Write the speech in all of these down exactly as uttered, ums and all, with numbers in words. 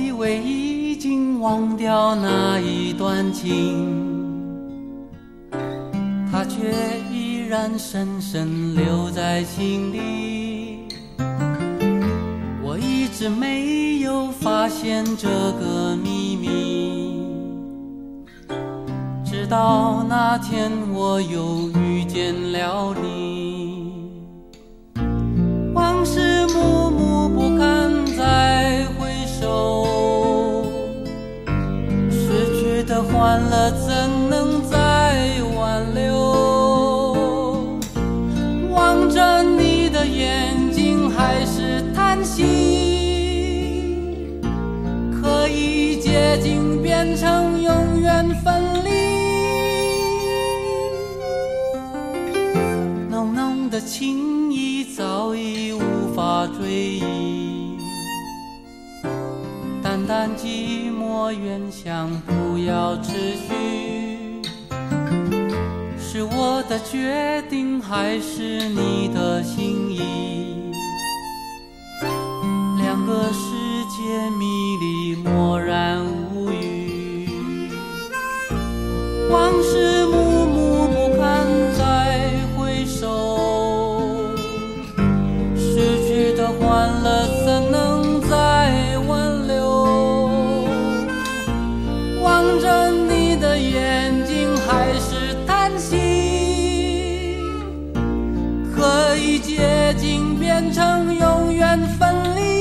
以为已经忘掉那一段情，它却依然深深留在心里。我一直没有发现这个秘密，直到那天我又遇见了你。往事暮暮不堪再回首，失去的欢乐怎能再挽留？望着你的眼睛还是叹息，可以接近变成永远分离。浓浓的情意早已无法追忆，淡淡寂寞原想不要持续，是我的决定还是你的心意？两个世界迷离默然无语，往事暮暮不堪再回首，失去的欢乐怎能再挽留？望着你的眼睛还是叹息，可以接近变成永远分离。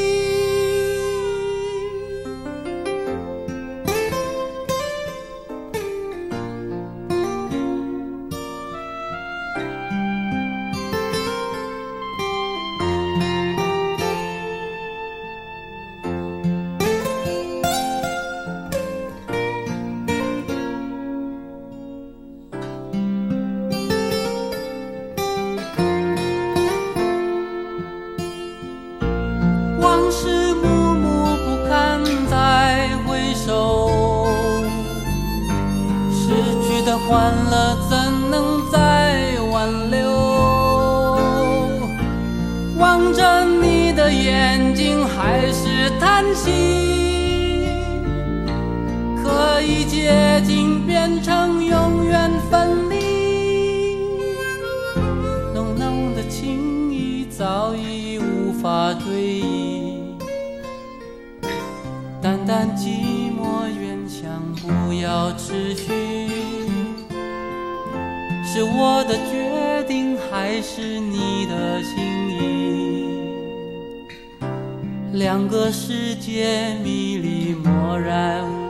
往事暮暮不堪再回首，失去的欢乐怎能再挽留？望着你的眼睛还是叹息，可以接近变成永远分离。浓浓的情意早已无法追忆，淡淡寂寞原想不要持续，是我的决定还是你的心意？两个世界迷离默然